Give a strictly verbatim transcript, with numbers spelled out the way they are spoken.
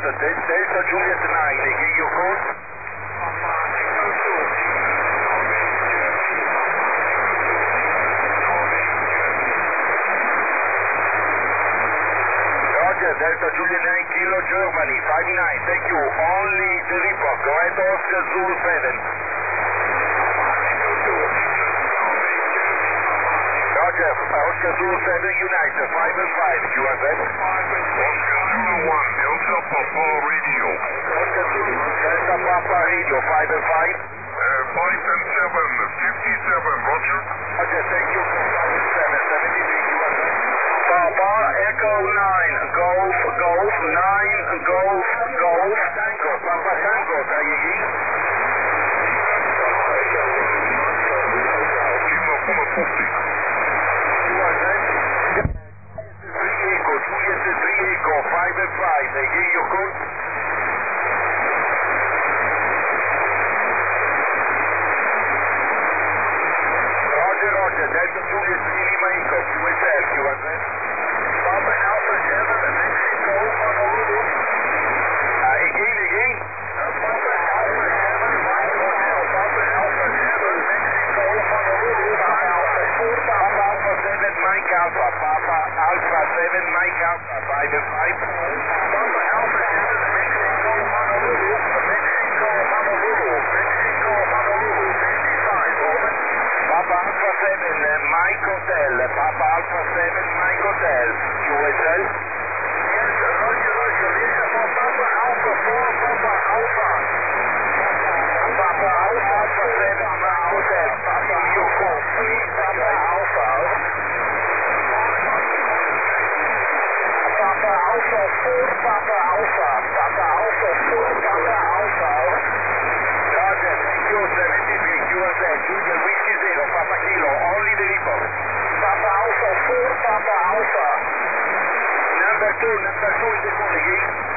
Delta, Delta Juliet nine, they give you code? Roger, Delta Juliet nine, Kilo Germany, five nine, thank you. Only the report, go ahead Oscar Zulu seven. Roger, Oscar Zulu seven, United, five and five, Q S S. Oscar Zulu one, Delta Papa Radio. Oscar Zulu, Delta Papa Radio, five and five. Uh, five and seven, fifty-seven, Roger. Roger, thank you for five and seven, seventy-three, Q S S. Papa, Echo nine, Golf, Golf, nine, Golf, Golf, Tango, Papa Tango, Taigi. Lima Puma forty. five and five, they give you code? Roger, Roger, Delta Juliet Lima Echo, Q S L, Q S S. Papa Alpha seven, Mexico, Honolulu. Uh, again, again. Papa Alpha seven, Hotel, Papa Alpha seven, Mexico, Honolulu. Papa Alpha four, Papa Alpha seven, Mike Alpha, Papa Alpha seven, Mike Alpha, five and five. Papa Alpha seven, Mexico, Honolulu, Mexico, Honolulu, Mexico, Honolulu, fifty-five, over. Papa Alpha seven, uh, Mike Hotel, Papa Alpha seven, Mike Hotel, Q S L. Yes, Roger, Roger, listen for Papa Alpha four, Papa Alpha. Papa Alpha, Alpha seven, Mike Hotel, Papa Alpha three, Papa Alpha. Papa Alpha four, Papa Alpha, Papa Alpha four, Papa Alpha. Roger, thank you, seventy-three, Q S L, Julian Whiskey zero, Papa Kilo, only the report. Papa Alpha four, Papa Alpha. Number two, number two is the calling.